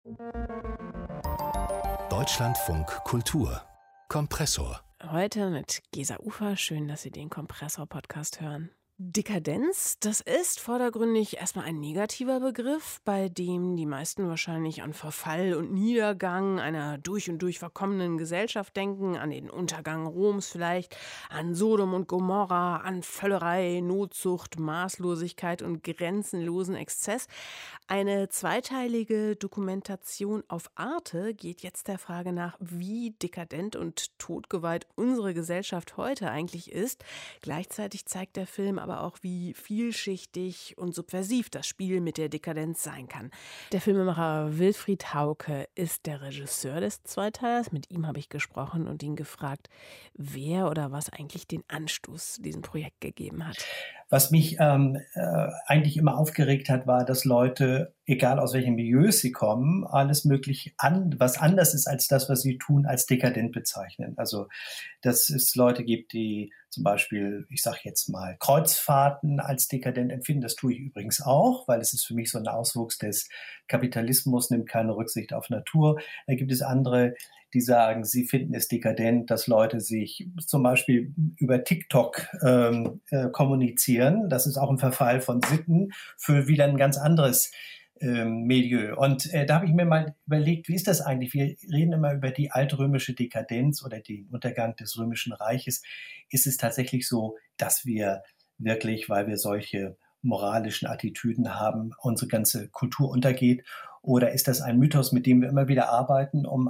Deutschlandfunk Kultur Kompressor. Heute mit Gesa Ufer. Schön, dass Sie den Kompressor-Podcast hören. Dekadenz, das ist vordergründig erstmal ein negativer Begriff, bei dem die meisten wahrscheinlich an Verfall und Niedergang einer durch und durch verkommenen Gesellschaft denken, an den Untergang Roms vielleicht, an Sodom und Gomorra, an Völlerei, Notzucht, Maßlosigkeit und grenzenlosen Exzess. Eine zweiteilige Dokumentation auf Arte geht jetzt der Frage nach, wie dekadent und totgeweiht unsere Gesellschaft heute eigentlich ist. Gleichzeitig zeigt der Film aber auch, wie vielschichtig und subversiv das Spiel mit der Dekadenz sein kann. Der Filmemacher Wilfried Hauke ist der Regisseur des Zweiteilers. Mit ihm habe ich gesprochen und ihn gefragt, wer oder was eigentlich den Anstoß diesem Projekt gegeben hat. Was mich eigentlich immer aufgeregt hat, war, dass Leute, egal aus welchen Milieus sie kommen, alles mögliche was anders ist als das, was sie tun, als dekadent bezeichnen. Also, dass es Leute gibt, die zum Beispiel, ich sage jetzt mal, Kreuzfahrten als dekadent empfinden. Das tue ich übrigens auch, weil es ist für mich so ein Auswuchs des Kapitalismus, nimmt keine Rücksicht auf Natur. Da gibt es andere, die sagen, sie finden es dekadent, dass Leute sich zum Beispiel über TikTok kommunizieren. Das ist auch ein Verfall von Sitten für wieder ein ganz anderes Milieu. Und da habe ich mir mal überlegt, wie ist das eigentlich? Wir reden immer über die altrömische Dekadenz oder den Untergang des Römischen Reiches. Ist es tatsächlich so, dass wir wirklich, weil wir solche moralischen Attitüden haben, unsere ganze Kultur untergeht? Oder ist das ein Mythos, mit dem wir immer wieder arbeiten, um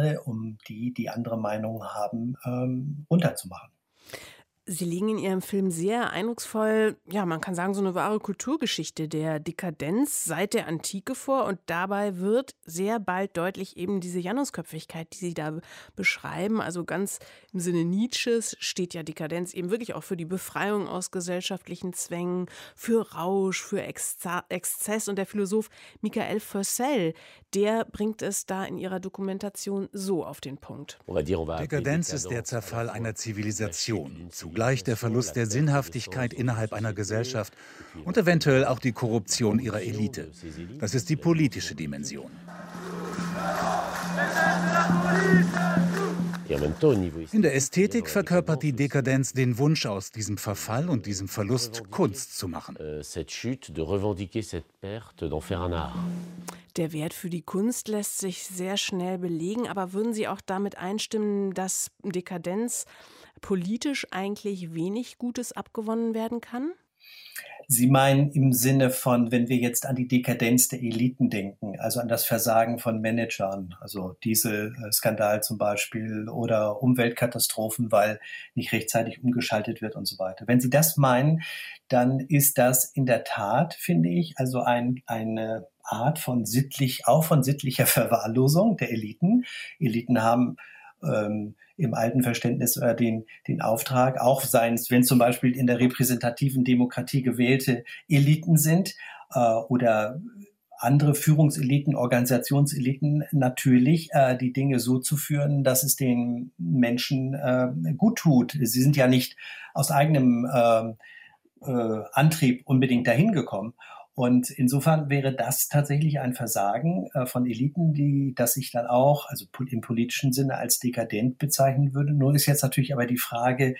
die andere Meinungen haben, runterzumachen? Sie legen in Ihrem Film sehr eindrucksvoll, ja, man kann sagen, so eine wahre Kulturgeschichte der Dekadenz seit der Antike vor. Und dabei wird sehr bald deutlich eben diese Janusköpfigkeit, die Sie da beschreiben. Also ganz im Sinne Nietzsches steht ja Dekadenz eben wirklich auch für die Befreiung aus gesellschaftlichen Zwängen, für Rausch, für Exzess. Und der Philosoph Michael Fürcel, der bringt es da in ihrer Dokumentation so auf den Punkt. Dekadenz ist der Zerfall einer Zivilisation. Zugleich der Verlust der Sinnhaftigkeit innerhalb einer Gesellschaft und eventuell auch die Korruption ihrer Elite. Das ist die politische Dimension. In der Ästhetik verkörpert die Dekadenz den Wunsch, aus diesem Verfall und diesem Verlust Kunst zu machen. Der Wert für die Kunst lässt sich sehr schnell belegen, aber würden Sie auch damit einstimmen, dass Dekadenz politisch eigentlich wenig Gutes abgewonnen werden kann? Sie meinen im Sinne von, wenn wir jetzt an die Dekadenz der Eliten denken, also an das Versagen von Managern, also diese Skandal zum Beispiel oder Umweltkatastrophen, weil nicht rechtzeitig umgeschaltet wird und so weiter. Wenn Sie das meinen, dann ist das in der Tat, finde ich, also eine Art von sittlicher Verwahrlosung der Eliten. Eliten haben im alten Verständnis den Auftrag, auch wenn zum Beispiel in der repräsentativen Demokratie gewählte Eliten sind oder andere Führungseliten, Organisationseliten, natürlich die Dinge so zu führen, dass es den Menschen gut tut. Sie sind ja nicht aus eigenem Antrieb unbedingt dahin gekommen. Und insofern wäre das tatsächlich ein Versagen von Eliten, das ich dann auch, also im politischen Sinne, als dekadent bezeichnen würde. Nur ist jetzt natürlich aber die Frage,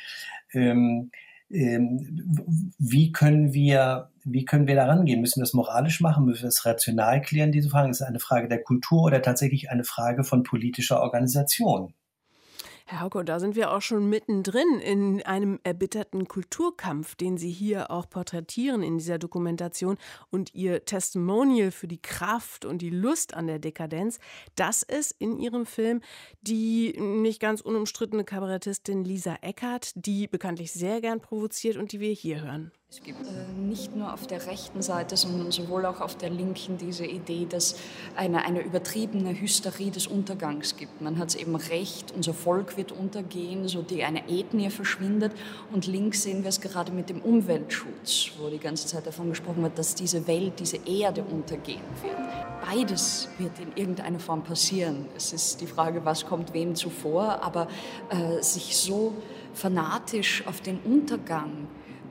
wie können wir da rangehen? Müssen wir das moralisch machen? Müssen wir das rational klären, diese Frage? Ist es eine Frage der Kultur oder tatsächlich eine Frage von politischer Organisation? Herr Hauke, da sind wir auch schon mittendrin in einem erbitterten Kulturkampf, den Sie hier auch porträtieren in dieser Dokumentation. Und Ihr Testimonial für die Kraft und die Lust an der Dekadenz, das ist in Ihrem Film die nicht ganz unumstrittene Kabarettistin Lisa Eckert, die bekanntlich sehr gern provoziert und die wir hier hören. Es gibt nicht nur auf der rechten Seite, sondern sowohl auch auf der linken diese Idee, dass eine übertriebene Hysterie des Untergangs gibt. Man hat es eben recht, unser Volk wird untergehen, so eine Ethnie verschwindet. Und links sehen wir es gerade mit dem Umweltschutz, wo die ganze Zeit davon gesprochen wird, dass diese Welt, diese Erde untergehen wird. Beides wird in irgendeiner Form passieren. Es ist die Frage, was kommt wem zuvor, aber sich so fanatisch auf den Untergang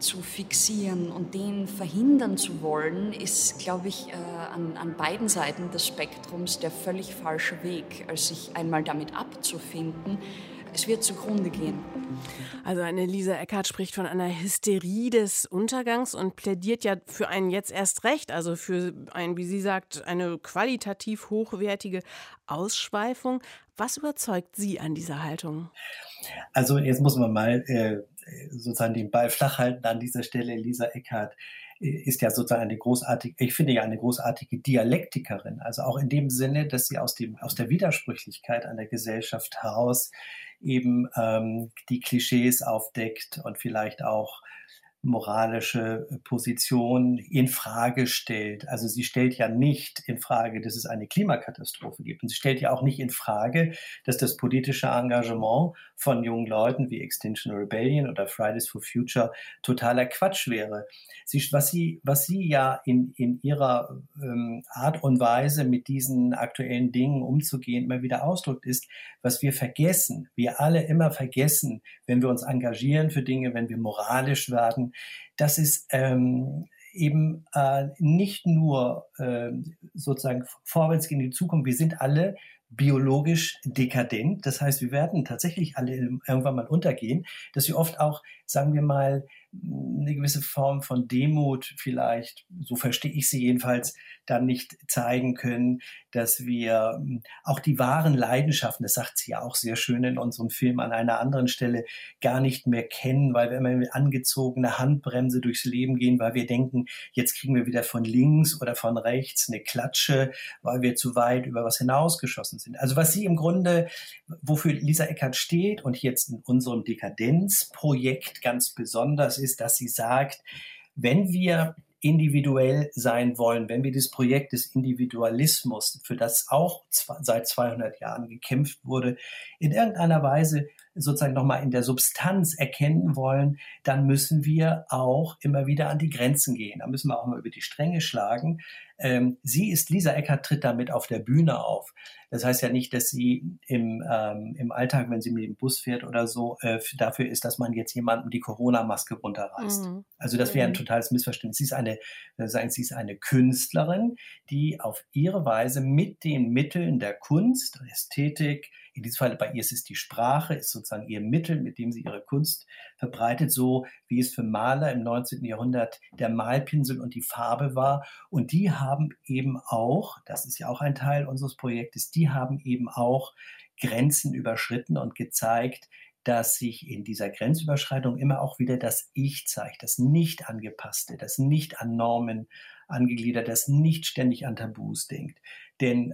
zu fixieren und den verhindern zu wollen, ist, glaube ich, an beiden Seiten des Spektrums der völlig falsche Weg, als sich einmal damit abzufinden. Es wird zugrunde gehen. Also eine Lisa Eckhardt spricht von einer Hysterie des Untergangs und plädiert ja für einen jetzt erst recht, also für ein, wie sie sagt, eine qualitativ hochwertige Ausschweifung. Was überzeugt Sie an dieser Haltung? Also jetzt muss man mal sozusagen den Ball flach halten an dieser Stelle. Lisa Eckhardt ist ja sozusagen eine großartige Dialektikerin. Also auch in dem Sinne, dass sie aus der Widersprüchlichkeit an der Gesellschaft heraus eben die Klischees aufdeckt und vielleicht auch moralische Position in Frage stellt. Also sie stellt ja nicht in Frage, dass es eine Klimakatastrophe gibt. Und sie stellt ja auch nicht in Frage, dass das politische Engagement von jungen Leuten wie Extinction Rebellion oder Fridays for Future totaler Quatsch wäre. Was sie ja in ihrer Art und Weise mit diesen aktuellen Dingen umzugehen immer wieder ausdrückt, ist, was wir alle immer vergessen, wenn wir uns engagieren für Dinge, wenn wir moralisch werden, das ist eben nicht nur sozusagen vorwärts gehen in die Zukunft. Wir sind alle biologisch dekadent. Das heißt, wir werden tatsächlich alle irgendwann mal untergehen, dass wir oft auch, sagen wir mal, eine gewisse Form von Demut vielleicht, so verstehe ich sie jedenfalls, dann nicht zeigen können, dass wir auch die wahren Leidenschaften, das sagt sie ja auch sehr schön in unserem Film an einer anderen Stelle, gar nicht mehr kennen, weil wir immer mit angezogener Handbremse durchs Leben gehen, weil wir denken, jetzt kriegen wir wieder von links oder von rechts eine Klatsche, weil wir zu weit über was hinausgeschossen sind. Also was sie im Grunde, wofür Lisa Eckhardt steht und jetzt in unserem Dekadenzprojekt ganz besonders ist, dass sie sagt, wenn wir individuell sein wollen, wenn wir das Projekt des Individualismus, für das auch seit 200 Jahren gekämpft wurde, in irgendeiner Weise sozusagen nochmal in der Substanz erkennen wollen, dann müssen wir auch immer wieder an die Grenzen gehen. Da müssen wir auch mal über die Stränge schlagen. Lisa Eckhardt tritt damit auf der Bühne auf. Das heißt ja nicht, dass sie im Alltag, wenn sie mit dem Bus fährt oder so, dafür ist, dass man jetzt jemandem die Corona-Maske runterreißt. Mhm. Also das wäre ein totales Missverständnis. Sie ist eine Künstlerin, die auf ihre Weise mit den Mitteln der Kunst, der Ästhetik, in diesem Fall bei ihr ist es die Sprache, ist sozusagen ihr Mittel, mit dem sie ihre Kunst verbreitet, so wie es für Maler im 19. Jahrhundert der Malpinsel und die Farbe war. Und die haben eben auch, das ist ja auch ein Teil unseres Projektes, die haben eben auch Grenzen überschritten und gezeigt, dass sich in dieser Grenzüberschreitung immer auch wieder das Ich zeigt, das nicht angepasste, das nicht an Normen angegliedert, das nicht ständig an Tabus denkt. Denn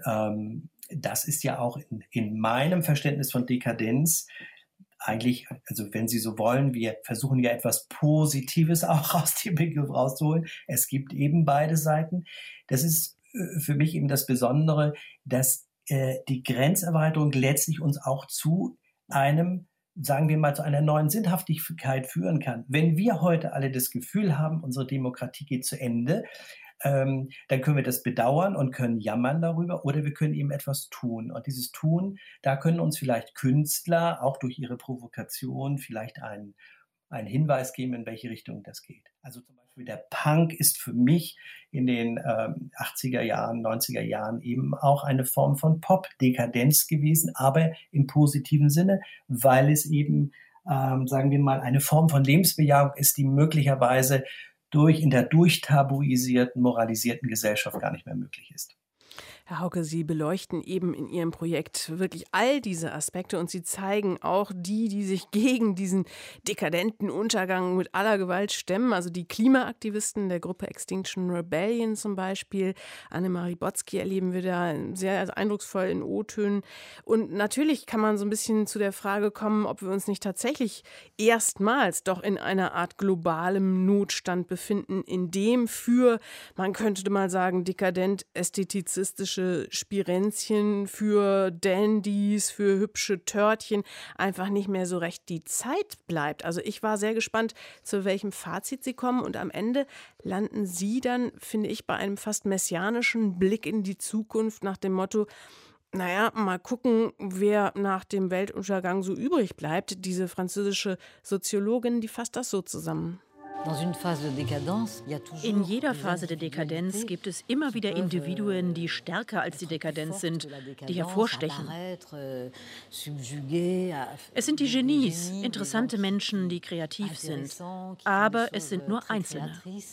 das ist ja auch in meinem Verständnis von Dekadenz eigentlich, also wenn Sie so wollen, wir versuchen ja etwas Positives auch aus dem Begriff rauszuholen. Es gibt eben beide Seiten. Das ist für mich eben das Besondere, dass die Grenzerweiterung letztlich uns auch zu einem, sagen wir mal, zu einer neuen Sinnhaftigkeit führen kann. Wenn wir heute alle das Gefühl haben, unsere Demokratie geht zu Ende, dann können wir das bedauern und können jammern darüber oder wir können eben etwas tun. Und dieses Tun, da können uns vielleicht Künstler auch durch ihre Provokation vielleicht einen Hinweis geben, in welche Richtung das geht. Also zum Beispiel der Punk ist für mich in den 80er Jahren, 90er Jahren eben auch eine Form von Pop-Dekadenz gewesen, aber im positiven Sinne, weil es eben, sagen wir mal, eine Form von Lebensbejahung ist, die möglicherweise in der durchtabuisierten, moralisierten Gesellschaft gar nicht mehr möglich ist. Herr Hauke, Sie beleuchten eben in Ihrem Projekt wirklich all diese Aspekte und Sie zeigen auch die sich gegen diesen dekadenten Untergang mit aller Gewalt stemmen, also die Klimaaktivisten der Gruppe Extinction Rebellion zum Beispiel. Annemarie Botzky erleben wir da sehr eindrucksvoll in O-Tönen. Und natürlich kann man so ein bisschen zu der Frage kommen, ob wir uns nicht tatsächlich erstmals doch in einer Art globalem Notstand befinden, in dem man könnte mal sagen, dekadent ästhetizistische Spirenzchen, für Dandys, für hübsche Törtchen einfach nicht mehr so recht die Zeit bleibt. Also ich war sehr gespannt, zu welchem Fazit Sie kommen und am Ende landen Sie dann, finde ich, bei einem fast messianischen Blick in die Zukunft nach dem Motto, naja, mal gucken, wer nach dem Weltuntergang so übrig bleibt. Diese französische Soziologin, die fasst das so zusammen. In jeder Phase der Dekadenz gibt es immer wieder Individuen, die stärker als die Dekadenz sind, die hervorstechen. Es sind die Genies, interessante Menschen, die kreativ sind. Aber es sind nur Einzelne.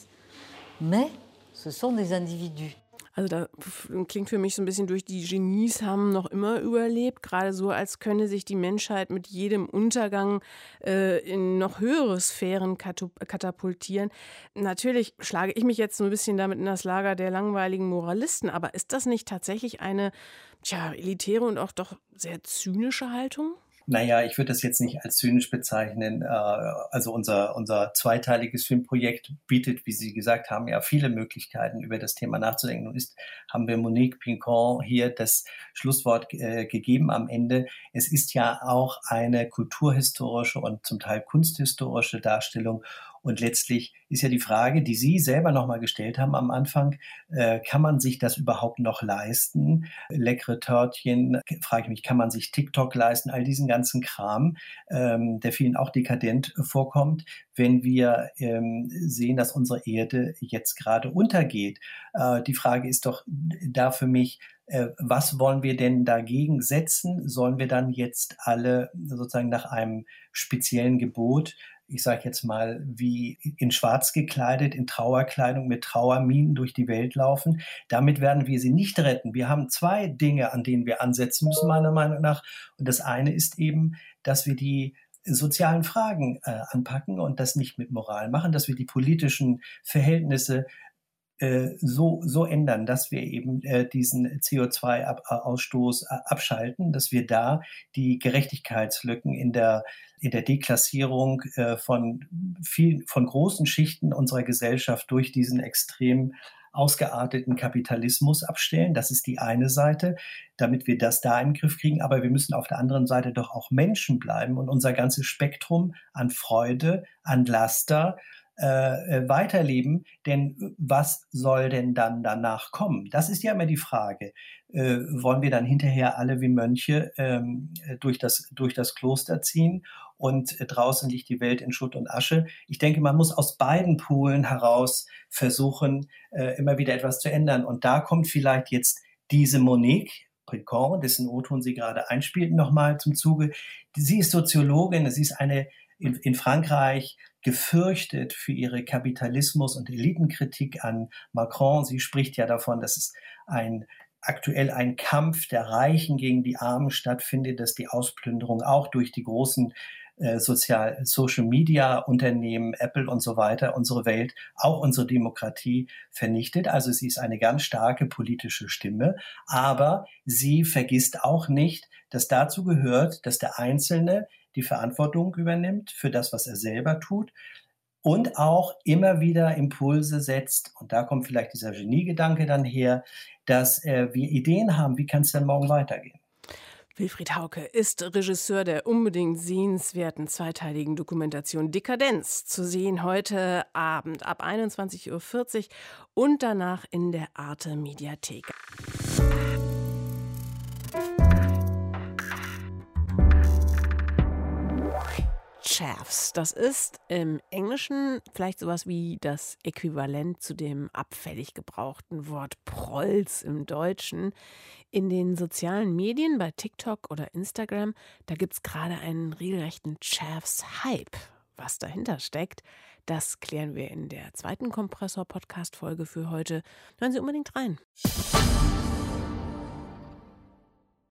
Also da klingt für mich so ein bisschen durch, die Genies haben noch immer überlebt, gerade so, als könne sich die Menschheit mit jedem Untergang in noch höhere Sphären katapultieren. Natürlich schlage ich mich jetzt so ein bisschen damit in das Lager der langweiligen Moralisten, aber ist das nicht tatsächlich eine elitäre und auch doch sehr zynische Haltung? Naja, ich würde das jetzt nicht als zynisch bezeichnen. Also unser zweiteiliges Filmprojekt bietet, wie Sie gesagt haben, ja viele Möglichkeiten, über das Thema nachzudenken. Und haben wir Monique Pincon hier das Schlusswort gegeben am Ende. Es ist ja auch eine kulturhistorische und zum Teil kunsthistorische Darstellung. Und letztlich ist ja die Frage, die Sie selber nochmal gestellt haben am Anfang, kann man sich das überhaupt noch leisten? Leckere Törtchen, frage ich mich, kann man sich TikTok leisten? All diesen ganzen Kram, der vielen auch dekadent vorkommt, wenn wir sehen, dass unsere Erde jetzt gerade untergeht. Die Frage ist doch da für mich, was wollen wir denn dagegen setzen? Sollen wir dann jetzt alle sozusagen nach einem speziellen Gebot, ich sage jetzt mal, wie in Schwarz gekleidet, in Trauerkleidung mit Trauerminen durch die Welt laufen? Damit werden wir sie nicht retten. Wir haben zwei Dinge, an denen wir ansetzen müssen, meiner Meinung nach. Und das eine ist eben, dass wir die sozialen Fragen anpacken und das nicht mit Moral machen, dass wir die politischen Verhältnisse so ändern, dass wir eben diesen CO2-Ausstoß abschalten, dass wir da die Gerechtigkeitslücken in der Deklassierung von großen Schichten unserer Gesellschaft durch diesen extrem ausgearteten Kapitalismus abstellen. Das ist die eine Seite, damit wir das da in den Griff kriegen. Aber wir müssen auf der anderen Seite doch auch Menschen bleiben und unser ganzes Spektrum an Freude, an Laster weiterleben, denn was soll denn dann danach kommen? Das ist ja immer die Frage. Wollen wir dann hinterher alle wie Mönche durch das Kloster ziehen und draußen liegt die Welt in Schutt und Asche? Ich denke, man muss aus beiden Polen heraus versuchen, immer wieder etwas zu ändern. Und da kommt vielleicht jetzt diese Monique Pincon, dessen O-Ton Sie gerade einspielten, nochmal zum Zuge. Sie ist Soziologin, sie ist eine in Frankreich gefürchtet für ihre Kapitalismus- und Elitenkritik an Macron. Sie spricht ja davon, dass es aktuell ein Kampf der Reichen gegen die Armen stattfindet, dass die Ausplünderung auch durch die großen Social-Media-Unternehmen, Apple und so weiter, unsere Welt, auch unsere Demokratie vernichtet. Also sie ist eine ganz starke politische Stimme, aber sie vergisst auch nicht, dass dazu gehört, dass der Einzelne die Verantwortung übernimmt für das, was er selber tut und auch immer wieder Impulse setzt. Und da kommt vielleicht dieser Geniegedanke dann her, dass wir Ideen haben, wie kann es denn morgen weitergehen? Wilfried Hauke ist Regisseur der unbedingt sehenswerten zweiteiligen Dokumentation Dekadenz, zu sehen heute Abend ab 21:40 Uhr und danach in der Arte Mediathek. Chaffs, das ist im Englischen vielleicht sowas wie das Äquivalent zu dem abfällig gebrauchten Wort Prolls im Deutschen. In den sozialen Medien, bei TikTok oder Instagram, da gibt es gerade einen regelrechten Chaffs-Hype. Was dahinter steckt, das klären wir in der zweiten Kompressor-Podcast-Folge für heute. Hören Sie unbedingt rein.